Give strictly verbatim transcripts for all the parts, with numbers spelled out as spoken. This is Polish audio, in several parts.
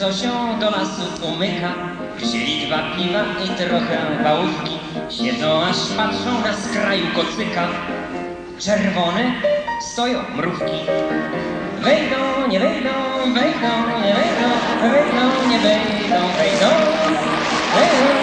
Zosią do lasu umyka. Wzięli dwa piwa i trochę bałówki. Siedzą aż patrzą na skraju kocyka. Czerwone stoją mrówki. Wejdą, nie wejdą, wejdą, nie wejdą, wejdą, nie wejdą, wejdą, wejdą.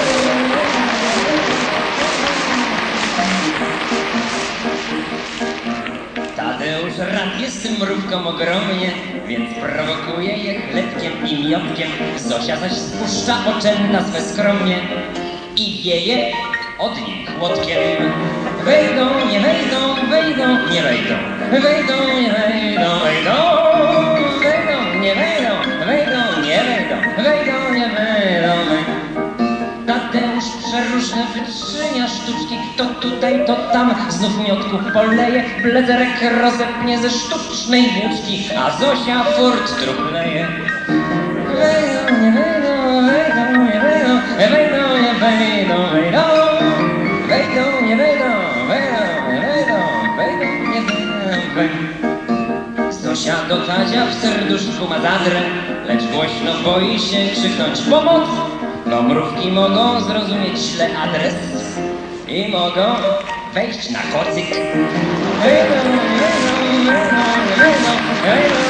Tadeusz rad jest mrówką ogromnie, więc prowokuje je chlebkiem i miotkiem. Zosia zaś spuszcza oczęta swe skromnie i wieje od niej chłodkiem. Wejdą, nie wejdą, wejdą, nie wejdą, wejdą, nie wejdą, wejdą, wejdą, nie wejdą, wejdą, nie wejdą, wejdą, nie wejdą. Tadeusz przeróżne wyczynia sztuczki, to tutaj, to tam, znów miotków poleje, blezerek rozepnie ze sztucznej włóczki, a Zosia furt truchleje. Wejdą, nie wejdą, wejdą, nie wejdą, wejdą, nie wejdą, wejdą, wejdą, nie wejdą, wejdą, nie wejdą, wejdą, nie wejdą, wejdą. Zosia do Tadzia w serduszku ma zadrę, lecz głośno boi się krzyknąć pomoc, bo mrówki mogą zrozumieć źle adres i mogą wejść na kocyk. Wejdą, wejdą, wejdą, wejdą, wejdą,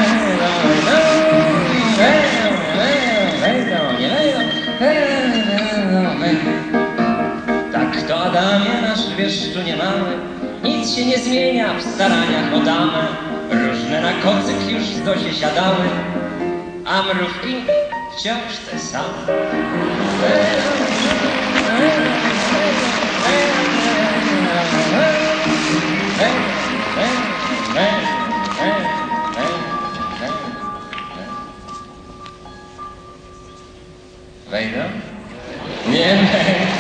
wejdą, nie wejdą, wejdą, wejdą. Tak to Adamie nasz wieszczu nie mamy, nic się nie zmienia w staraniach o damę. Różne na kocyk już z Zosie siadały, a mrówki wciąż te same. Wejdą? Nie wejdą.